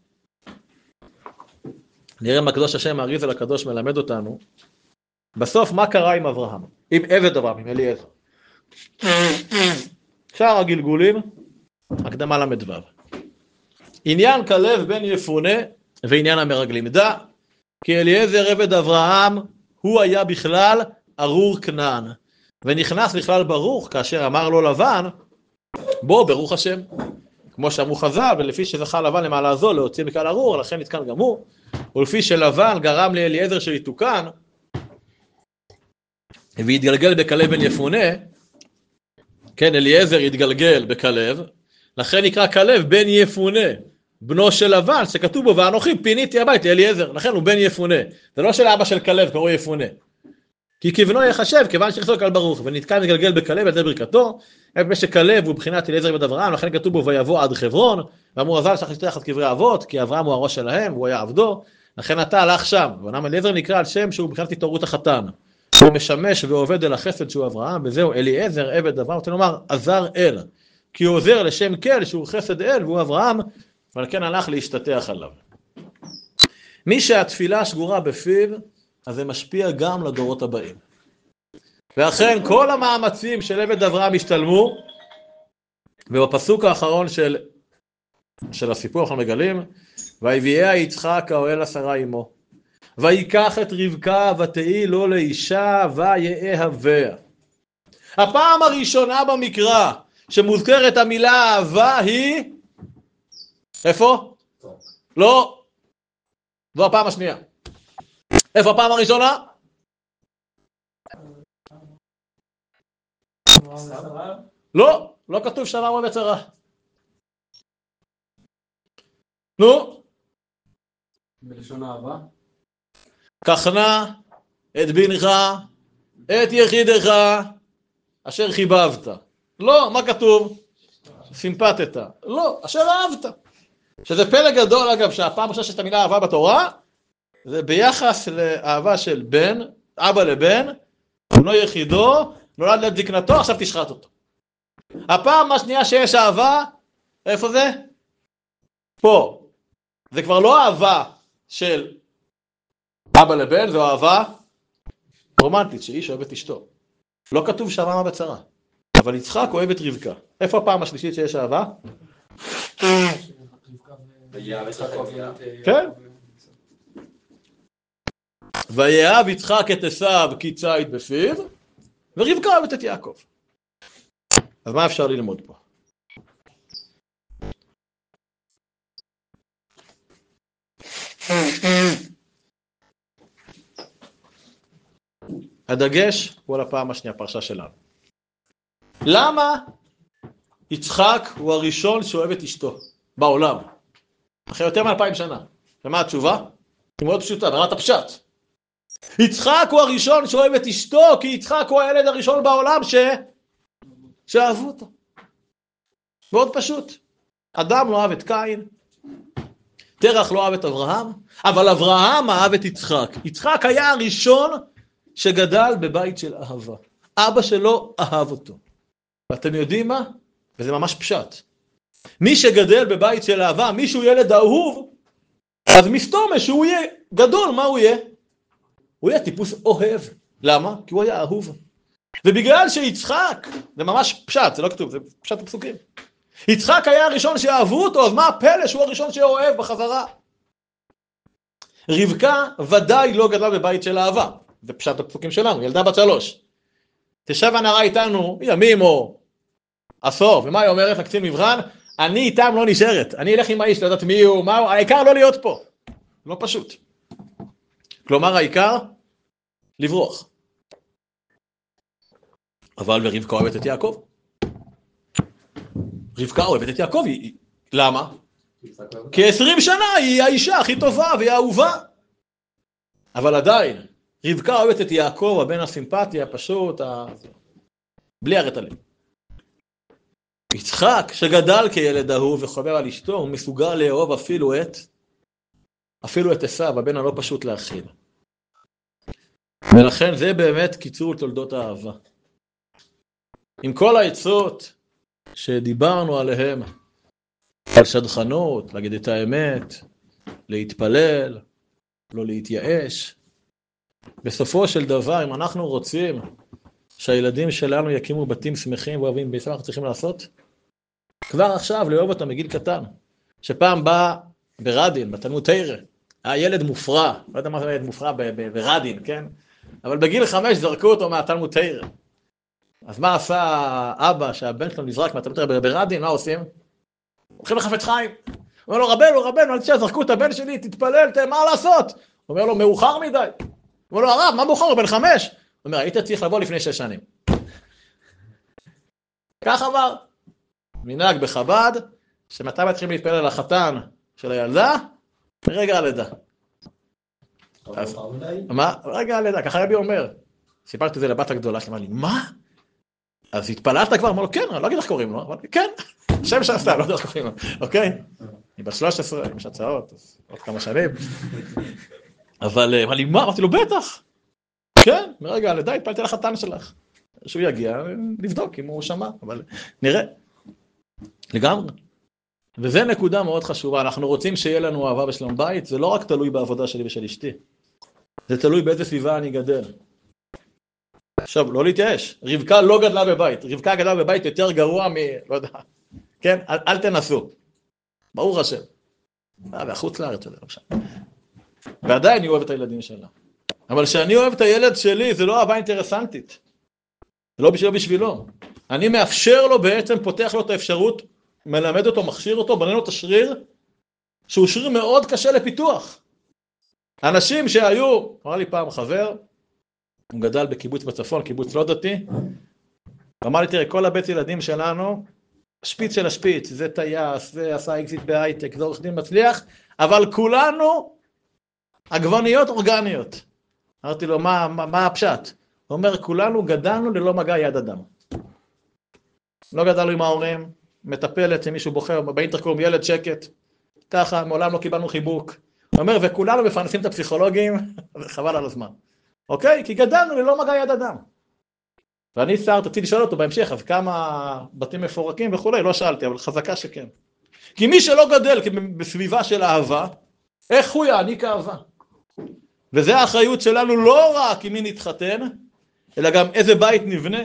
נראה מה קדוש השם האריזל הקדוש מלמד אותנו. בסוף מה קרה עם אברהם? עם עבד אברהם, עם אליעזר. שאר הגלגולים, הקדמה למדבר. עניין כלב בן יפונה ועניין המרגלים. דע, כי אליעזר עבד אברהם, הוא היה בכלל ארור כנען. ונכנס בכלל ברוך כאשר אמר לו לבן, בוא ברוך השם. כמו שאמרו חז"ל, ולפי שזכה לבן למעלה זו להוציא מכלל ארור, לכן נתקן גם הוא, ולפי שלבן גרם לאליעזר שיתוקן, והתגלגל בכלב בן יפונה, כן, אליעזר התגלגל בכלב, לכן נקרא כלב בן יפונה, בנו של לבן, שכתוב בו, ואנוכי פיניתי הבית לאליעזר, לכן הוא בן יפונה. זה לא של אבא של כלב, קראו יפונה. כי כבנו יחשב, כיוון שכתוב כלל ברוך, ונתקן מתגלגל בכלב על זה ברכתו, מפני שכלב הוא בחינת אליעזר עבד אברהם, לכן כתוב בו ויבוא עד חברון, ואמרו הז"ל שצריך להשתייך את קברי האבות, כי אברהם הוא הראש שלהם, והוא היה עבדו, לכן אתה הלך שם, ואומנם אליעזר נקרא על שם שהוא בחינת התעוררות החתן, הוא משמש ועובד אל החסד שהוא אברהם, וזהו אליעזר עבד אברהם, רוצה לומר עזר אל, כי הוא עוזר לשם כל שהוא חסד אל, והוא אברהם, אבל כן הלך להשתטח עליו. מי שהתפילה שגורה בפיו, אז זה משפיע גם לדורות הבאים. ואכן כל המאמצים של עבד אברהם השתלמו, ובפסוק האחרון של הסיפור אנחנו מגלים, ויביאה יצחק האוהל לשרה עמו, ויקח את רבקה ותהי לו לאישה ויאהביה. הפעם הראשונה במקרא שמוזכרת המילה אהבה היא, איפה? לא. זו הפעם השנייה. איפה הפעם הראשונה? לא, לא כתוב שנה בצרה. נו? בלשון אהבה? קח נא את בנך, את יחידך, אשר חיבבת. לא, מה כתוב? סימפטת. לא, אשר אהבת. שזה פלא גדול, אגב, שהפעם ראשונה שיש את המילה אהבה בתורה, זה ביחס לאהבה של בן, אבא לבן, בנו יחידו, נולד לזקנתו, עכשיו תשחט אותו. הפעם השנייה שיש אהבה, איפה זה? פה. זה כבר לא אהבה של אבא לבן, זו אהבה רומנטית, שאיש אוהב את אשתו. לא כתוב שמה בצרה, אבל יצחק אוהב את רבקה. איפה הפעם השלישית שיש אהבה? כן. ויאהב יצחק את עשיו כי ציד בפיו, ורבקה אוהבת את יעקב. אז מה אפשר ללמוד פה? הדגש הוא על הפעם השנייה, פרשה שלנו. למה יצחק הוא הראשון שאוהב את אשתו בעולם? אחרי יותר מ2000 שנה. ומה התשובה? היא מאוד פשוטה, ברמת הפשט. יצחק הוא הראשון שאוהב את אשתו, כי יצחק הוא הילד הראשון בעולם שאהבו אותו. מאוד פשוט. אדם לא אהב את קין, תרח לא אהב את אברהם, אבל אברהם אהב את יצחק. יצחק היה הראשון שגדל בבית של אהבה. אבא שלו אהב אותו. ואתם יודעים מה? וזה ממש פשט. מי שגדל בבית של אהבה, מי שהוא ילד אהוב, אז מסתומה שהוא יהיה גדול, מה הוא יהיה? הוא יהיה טיפוס אוהב. למה? כי הוא היה אהוב. ובגלל שיצחק, זה ממש פשט, זה לא כתוב, זה פשט הפסוקים. יצחק היה הראשון שאהבו אותו, אז מה הפלא שהוא הראשון שאוהב בחזרה? רבקה ודאי לא גדלה בבית של אהבה. זה פשט הפסוקים שלנו, ילדה בת 3. תשב הנערה איתנו ימים או עשור, ומה היא אומרת לקצין מבחן? אני איתם לא נשארת, אני אלך עם האיש, לא יודעת מי הוא, מה הוא, העיקר לא להיות פה. לא פשוט. כלומר העיקר, לברוח. אבל רבקה אוהבת את יעקב. רבקה אוהבת את יעקב, למה? כי 20 שנה היא האישה הכי טובה והיא האהובה. אבל עדיין, רבקה אוהבת את יעקב, הבן הסימפטי, הפשוט, בלי הרטלים. יצחק, שגדל כילד אהוב וחובר על אשתו, הוא מסוגל לאהוב אפילו את עשיו, הבן הלא פשוט להכיל. ולכן זה באמת קיצור תולדות האהבה. עם כל העצות שדיברנו עליהם, על שדכנות, להגיד את האמת, להתפלל, לא להתייאש, בסופו של דבר, אם אנחנו רוצים שהילדים שלנו יקימו בתים שמחים ואוהבים בישראל, אנחנו צריכים לעשות? כבר עכשיו, לאהוב אותם מגיל קטן. שפעם בא ברדין, בתלמוד תורה, היה ילד מופרע, לא יודע מה זה ילד מופרע ברדין, כן? אבל בגיל 5 זרקו אותו מהתלמוד תורה. אז מה עשה אבא שהבן שלו נזרק מהטלוויזיה ברדין, מה עושים? הולכים לחפץ חיים. הוא אומר לו, רבנו, אל תשעה, זרקו את הבן שלי, תתפלל, מה לעשות? הוא אומר לו, מאוחר מדי. הוא אומר לו, הרב, מה מאוחר? הוא בן 5. הוא אומר, היית צריך לבוא לפני 6 שנים. כך אמר. מנהג בחב"ד, שמתי מתחילים להתפלל על החתן של הילדה? ברגע הלידה. מה? רגע הלידה, ככה רבי אומר. סיפרתי את זה לבת הגדולה, שאמרה לי, מה? אז התפללת כבר? אמר לו, כן, אני לא אגיד איך קוראים לו. אמר לי, כן, שם שעשתה, לא יודע איך קוראים לו. אוקיי? אני בת 13, יש הצעות, אז עוד כמה שנים. אבל אמר לי, מה? אמרתי לו, בטח. כן, מרגע הלידה התפללתי על החתן שלך. שהוא יגיע, נבדוק אם הוא שמע, אבל נראה. לגמרי. וזה נקודה מאוד חשובה. אנחנו רוצים שיהיה לנו אהבה ושלום בית, זה לא רק תלוי בעבודה שלי ושל אשתי. זה תלוי באיזה סביבה אני גדל. עכשיו, לא להתייאש. רבקה לא גדלה בבית. רבקה גדלה בבית יותר גרוע לא יודע. כן? אל תנסו. ברוך השם. והחוץ לארץ הזה, לא משנה. ועדיין אני אוהב את הילדים שלה. אבל כשאני אוהב את הילד שלי, זה לא אהבה אינטרסנטית. זה לא בשבילו. אני מאפשר לו בעצם, פותח לו את האפשרות, מלמד אותו, מכשיר אותו, בנה לו את השריר, שהוא שריר מאוד קשה לפיתוח. אנשים שהיו, אמר לי פעם חבר, הוא גדל בקיבוץ בצפון, קיבוץ לא דתי, אמר לי, תראה, כל הבית ילדים שלנו, שפיץ של השפיץ, זה טייס, זה עשה אקזיט בהייטק, זה עורך דין מצליח, אבל כולנו עגבניות אורגניות. אמרתי לו, מה הפשט? הוא אומר, כולנו גדלנו ללא מגע יד אדם. לא גדלנו עם ההורים, מטפלת שמישהו בוחר, באינטרקום ילד שקט, ככה, מעולם לא קיבלנו חיבוק. הוא אומר, וכולנו מפרנסים את הפסיכולוגים, חבל על הזמן. אוקיי? כי גדלנו ללא מגע יד אדם. ואני רציתי לשאול אותו בהמשך, אז כמה בתים מפורקים וכולי, לא שאלתי, אבל חזקה שכן. כי מי שלא גדל בסביבה של אהבה, איך הוא יעניק אהבה? וזה האחריות שלנו לא רק עם מי נתחתן, אלא גם איזה בית נבנה.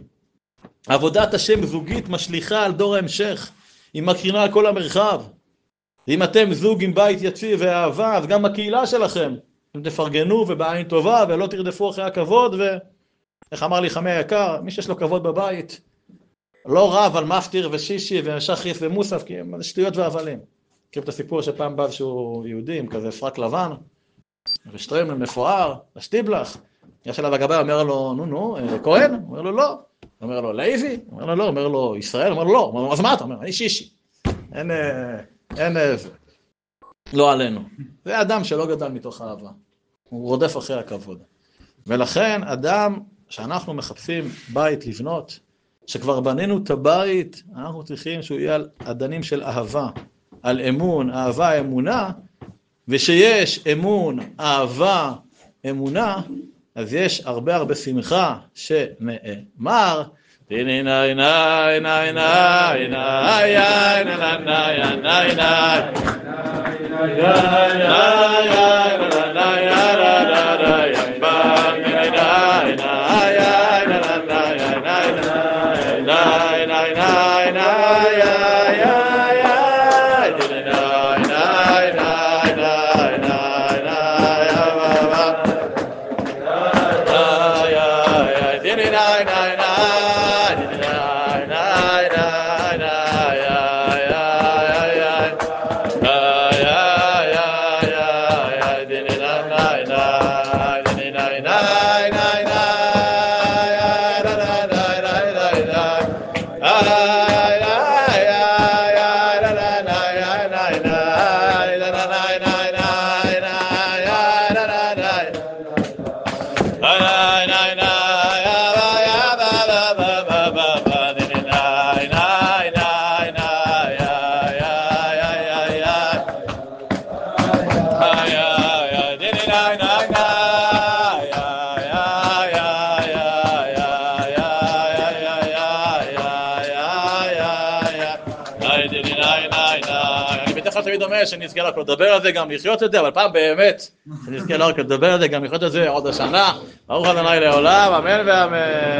עבודת השם זוגית משליכה על דור ההמשך, היא מקרינה על כל המרחב. אם אתם זוג עם בית יציב ואהבה, אז גם הקהילה שלכם, אם תפרגנו ובעין טובה ולא תרדפו אחרי הכבוד, ואיך אמר לי חמי היקר, מי שיש לו כבוד בבית, לא רב על מפטיר ושישי ושחריס ומוסף, כי הם שטויות והבלים. מכירים את הסיפור שפעם בא שהוא יהודי עם כזה פרק לבן, ושטריימל מפואר, השטיבלח, יש עליו הגבאי, אומר לו, נו, כהן? אומר לו, לא. אומר לו, לייבי? אומר לו, לא. אומר לו, ישראל? אומר לו, לא. אומר לו, אז מה אתה אומר? אני שישי. אין לא עלינו. זה אדם שלא גדל מתוך אהבה. הוא רודף אחרי הכבוד. ולכן אדם שאנחנו מחפשים בית לבנות, שכבר בנינו את הבית, אנחנו צריכים שהוא יהיה על אדנים של אהבה, על אמון, אהבה, אמונה, ושיש אמון, אהבה, אמונה, אז יש הרבה שמחה שנאמר, שנזכה רק לדבר על זה, גם לחיות את זה, אבל פעם באמת, שנזכה רק לדבר על זה, גם לחיות את זה עוד השנה. ברוך ה' לעולם, אמן ואמן.